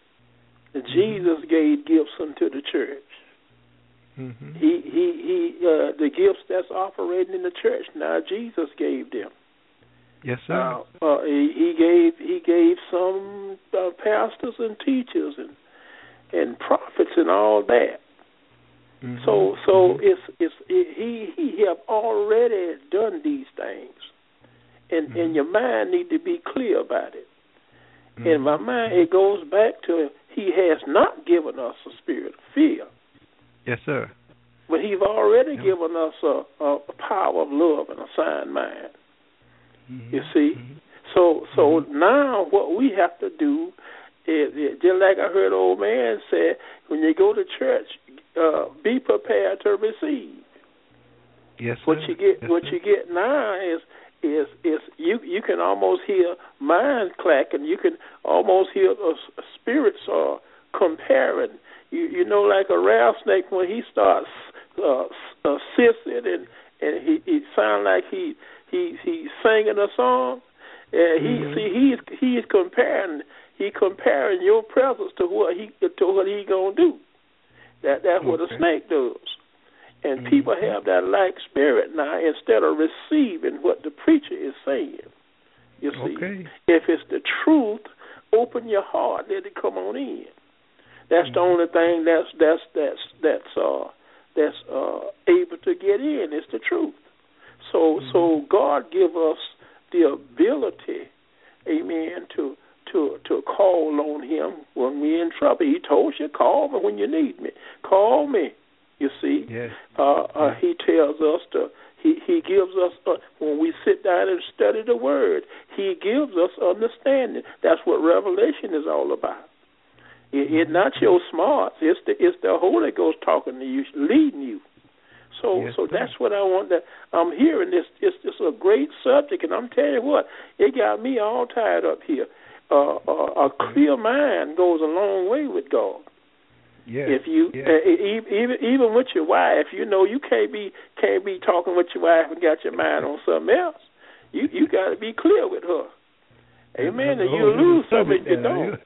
And Jesus gave gifts unto the church. Mm-hmm. He he he uh, the gifts that's operating in the church now Jesus gave them. Yes, sir. Uh, uh, he, he gave he gave some uh, pastors and teachers and and prophets and all that. Mm-hmm. So so mm-hmm. it's it's it, he he have already done these things, and mm-hmm. and your mind need to be clear about it. Mm-hmm. In my mind, it goes back to he has not given us a spirit of fear. Yes, sir. But he's already yep. given us a, a power of love and a sound mind. Mm-hmm. You see? Mm-hmm. So so mm-hmm. now what we have to do is, is, just like I heard old man say, when you go to church, uh, be prepared to receive. Yes, sir. What you get yes, what sir. you get now is is is you you can almost hear minds clacking. You can almost hear the spirits are comparing. You you know, like a rattlesnake when he starts uh, uh, sissing and and he he sound like he he he's singing a song. And he mm-hmm. see he's he's comparing he comparing your presence to what he to what he gonna do. That that's what okay. a snake does. And mm-hmm. people have that like spirit now instead of receiving what the preacher is saying. You see, okay. if it's the truth, open your heart, let it come on in. That's mm-hmm. the only thing that's that's that's that's uh that's uh able to get in. It's the truth. So mm-hmm. so God give us the ability, amen, to to to call on Him when we're in trouble. He told you, call me when you need me. Call me. You see, yes. uh, uh, He tells us to. He He gives us uh, when we sit down and study the Word. He gives us understanding. That's what Revelation is all about. It, it's not your smarts. It's the it's the Holy Ghost talking to you, leading you. So yes, so sir. that's what I want. To, I'm hearing this. It's it's a great subject, and I'm telling you what, it got me all tied up here. Uh, uh, a clear mind goes a long way with God. Yes. If you yes. uh, even even with your wife, you know you can't be can't be talking with your wife and got your mind on something else. You you got to be clear with her. Amen. And you'll lose something if you don't.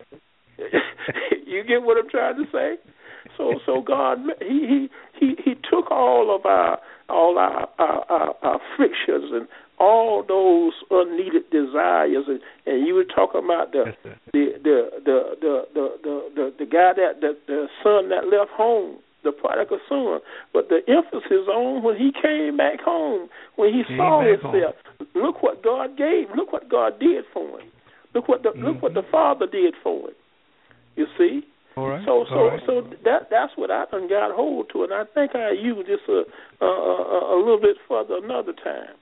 You get what I'm trying to say? So so God he he he, he took all of our all our, our, our, our frictions and all those unneeded desires, and, and you were talking about the yes, the, the, the, the, the, the, the, the guy that the, the son that left home, the prodigal son, but the emphasis on when he came back home, when he came saw home. himself. Look what God gave. Look what God did for him. Look what the mm-hmm. look what the Father did for him. You see. All right. So so All right. so that that's what I done got hold to, and I think I use this a, a, a, a little bit further another time.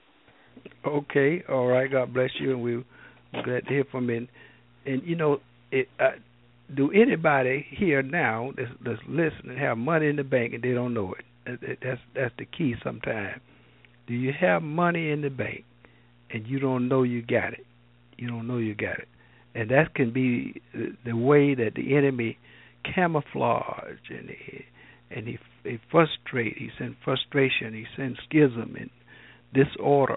Okay. All right. God bless you, and we're glad to hear from you. And, and you know, it, uh, do anybody here now that's, that's listening have money in the bank and they don't know it? That, that's that's the key. Sometimes, do you have money in the bank and you don't know you got it? You don't know you got it, and that can be the, the way that the enemy camouflage and he, and he, he frustrate. He sends frustration. He sends schism and disorder.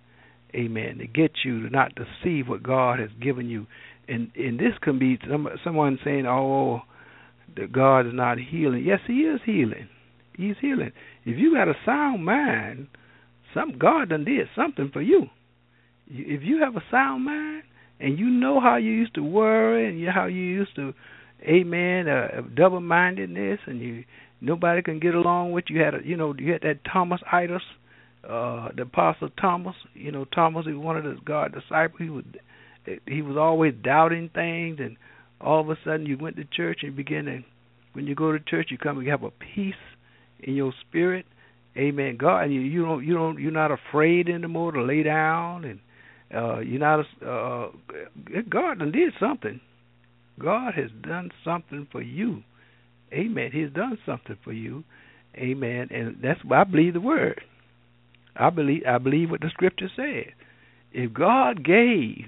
Amen. To get you to not to see what God has given you, and and this can be some, someone saying, "Oh, that God is not healing." Yes, He is healing. He's healing. If you got a sound mind, some God done did something for you. If you have a sound mind and you know how you used to worry and you, how you used to, amen, uh, double-mindedness, and you nobody can get along with you. Had a, you know, you had that Thomas Itis. Uh, the Apostle Thomas, you know, Thomas was one of the God disciples. He was, he was always doubting things, and all of a sudden you went to church and you begin to, when you go to church, you come and you have a peace in your spirit, amen. God, and you, you don't, you don't, you're not afraid anymore to lay down, and uh, you're not. Uh, God done did something. God has done something for you, amen. He's done something for you, amen, and that's why I believe the word. I believe I believe what the scripture says. If God gave,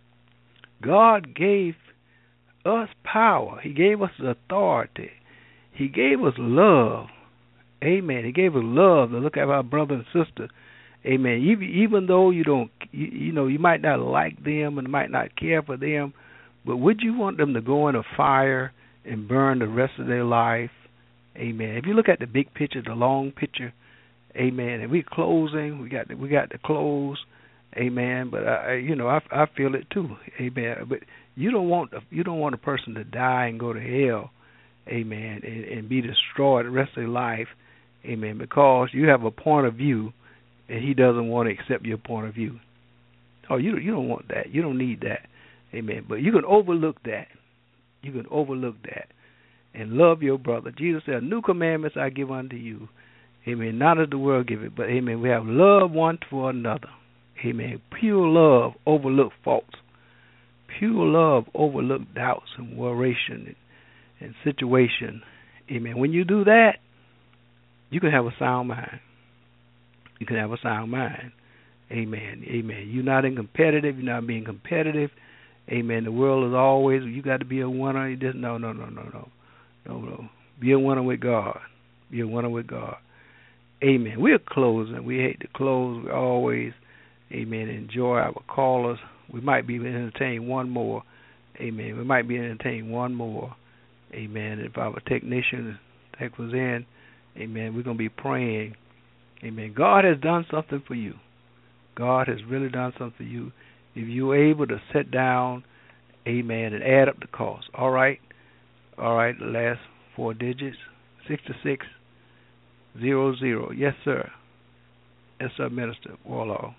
God gave us power. He gave us authority. He gave us love. Amen. He gave us love to look at our brother and sister. Amen. Even, even though you don't, you, you know, you might not like them and might not care for them, but would you want them to go in a fire and burn the rest of their life? Amen. If you look at the big picture, the long picture, amen. And we're closing. We got the, we got to close. Amen. But I, you know, I, I feel it too. Amen. But you don't want you don't want a person to die and go to hell. Amen. And, and be destroyed the rest of their life. Amen. Because you have a point of view, and he doesn't want to accept your point of view. Oh, you you don't want that. You don't need that. Amen. But you can overlook that. You can overlook that and love your brother. Jesus said, "New commandments I give unto you." Amen. Not as the world give it, but amen. We have love one for another. Amen. Pure love overlook faults. Pure love overlook doubts and worration and, and situation. Amen. When you do that, you can have a sound mind. You can have a sound mind. Amen. Amen. You're not in competitive. You're not being competitive. Amen. The world is always, you got to be a winner. You just, no, no, no, no, no. No, no. Be a winner with God. Be a winner with God. Amen. We're closing. We hate to close. We always, amen, enjoy our callers. We might be entertaining one more. Amen. We might be entertaining one more. Amen. If our technician tech was in, amen, we're going to be praying. Amen. God has done something for you. God has really done something for you. If you're able to sit down, amen, and add up the cost. All right. All right. The last four digits, sixty-six zero zero. Yes, sir. Yes, sir, Minister Warlaw.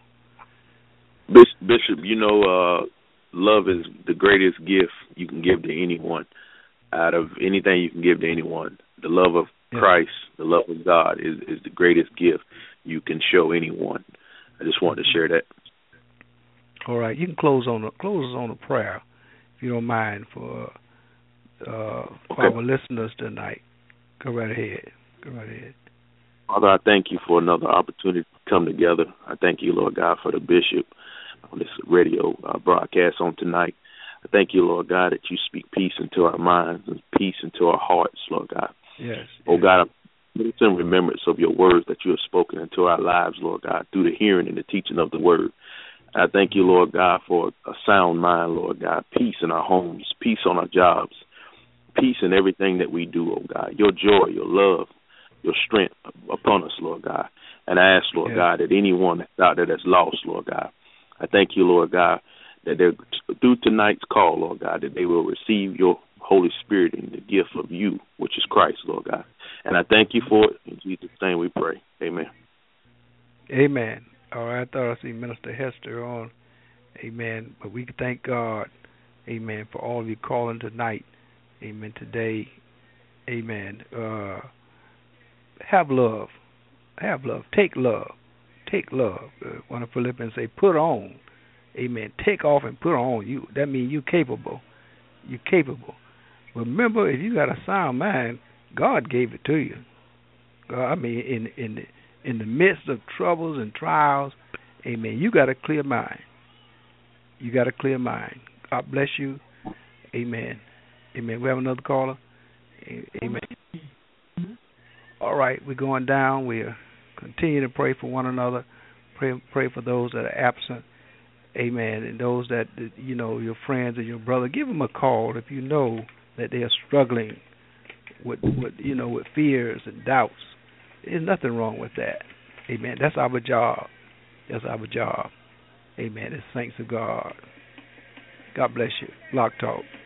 Bishop, you know, uh, love is the greatest gift you can give to anyone. Out of anything you can give to anyone, the love of yes. Christ, the love of God is, is the greatest gift you can show anyone. I just wanted to share that. All right, you can close on a, close on a prayer, if you don't mind, for uh, for okay. our listeners tonight. Go right ahead. Go right ahead. Father, I thank you for another opportunity to come together. I thank you, Lord God, for the bishop on this radio uh, broadcast on tonight. I thank you, Lord God, that you speak peace into our minds and peace into our hearts, Lord God. Yes. Oh, yes. God, I'm in remembrance of your words that you have spoken into our lives, Lord God, through the hearing and the teaching of the word. And I thank you, Lord God, for a sound mind, Lord God, peace in our homes, peace on our jobs, peace in everything that we do, oh God, your joy, your love, your strength upon us, Lord God. And I ask, Lord yes. God, that anyone that's out there that's lost, Lord God, I thank you, Lord God, that they're, through tonight's call, Lord God, that they will receive your Holy Spirit and the gift of you, which is Christ, Lord God. And I thank you for it. In Jesus' name we pray. Amen. Amen. All right, I thought I see Minister Hester on. Amen. But we thank God, amen, for all of you calling tonight. Amen. Today, amen. Uh, have love. Have love. Take love. Take love. Uh, one of Philippians say, put on. Amen. Take off and put on. You. That means you're capable. You're capable. Remember, if you got a sound mind, God gave it to you. God, I mean, in in the, in the midst of troubles and trials, amen, you got a clear mind. You got a clear mind. God bless you. Amen. Amen. We have another caller. Amen. All right, we're going down. We're continuing to pray for one another. Pray, pray for those that are absent. Amen. And those that, you know, your friends and your brother, give them a call if you know that they are struggling with, with, you know, with fears and doubts. There's nothing wrong with that. Amen. That's our job. That's our job. Amen. As saints of God. God bless you. Block Talk.